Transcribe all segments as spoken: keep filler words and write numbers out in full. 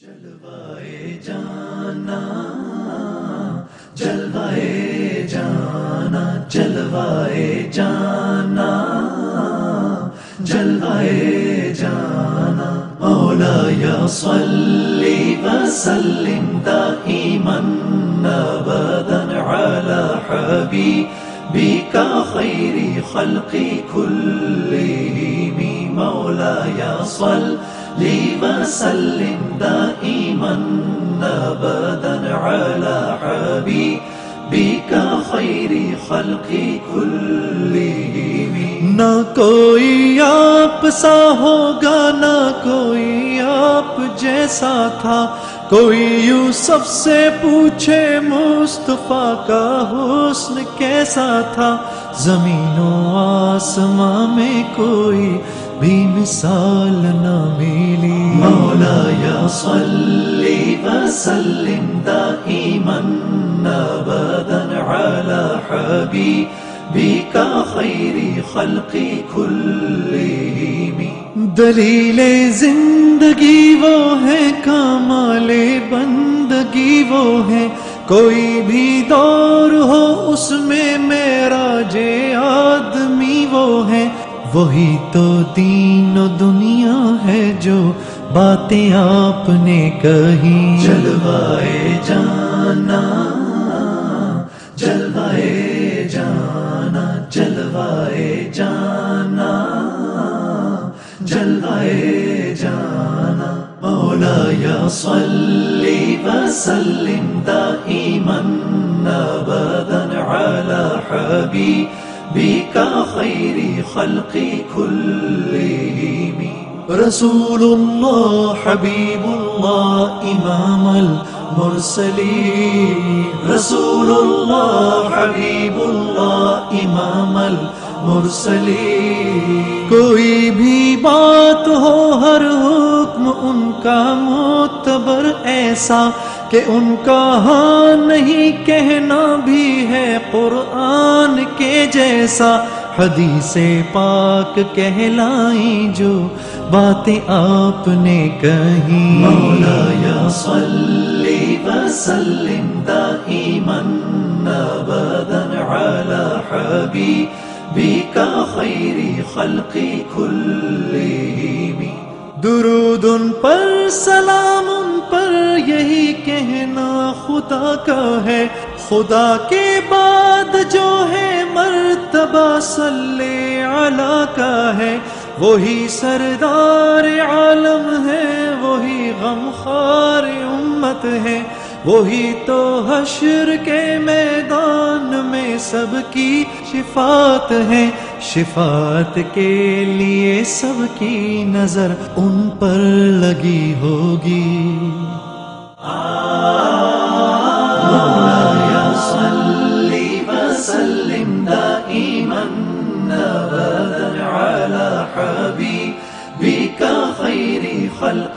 جلوائے جانا جلوائے جانا جلوائے جانا جلوائے جانا مولاي صل وسلم دائما ابدا على حبيبك خير خلق كلهم مولاي صل وسلم دائما ابدا على حبيبك خير خلق كلهم نہ کوئی آپ سا ہوگا نہ کوئی آپ جیسا تھا، کوئی یوسف سے پوچھے مصطفیٰ کا حسن کیسا تھا، زمین و آسماں میں کوئی بھی مثال نہ ملی۔ مولاي صل وسلم دائما ابدا على حبيبك خير خلق كلهم دلیل زندگی وہ ہے، کمال بندگی وہ ہے، کوئی بھی دور ہو اس میں معراج آدمی وہ ہے، وہی تو دین و دنیا ہے جو باتیں آپ نے کہی۔ جلوائے جانا جلوائے جانا جلوائے جانا جلوائے جانا مولاي صل وسلم دائما ابدا على حبيبك خير خلق كلهم رسول اللہ حبیب اللہ امام المرسلین، رسول اللہ حبیب اللہ امام المرسلین، کوئی بھی بات ہو ہر حکم ان کا معتبر ایسا کہ ان کا ہاں نہیں کہنا بھی ہے قرآن کے جیسا، حدیث پاک کہلائیں جو باتیں آپ نے کہیں۔ مولاي صل وسلم دائما ابدا على حبيبك خير خلق كلهم درود ان پر سلام ان پر یہی کہنا خدا کا ہے، خدا کے بعد جو ہے مرتبہ صلی علی کا ہے، وہی سردار عالم ہے، وہی غمخوار امت ہے، وہی تو حشر کے میدان میں سب کی شفاعت ہے، شفاعت کے لیے سب کی نظر ان پر لگی ہوگی۔ مولاي صل وسلم دائما ابدا على حبيبك خير خلق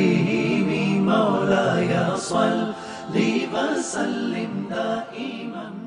كلهم مولاي صل وسلم دائما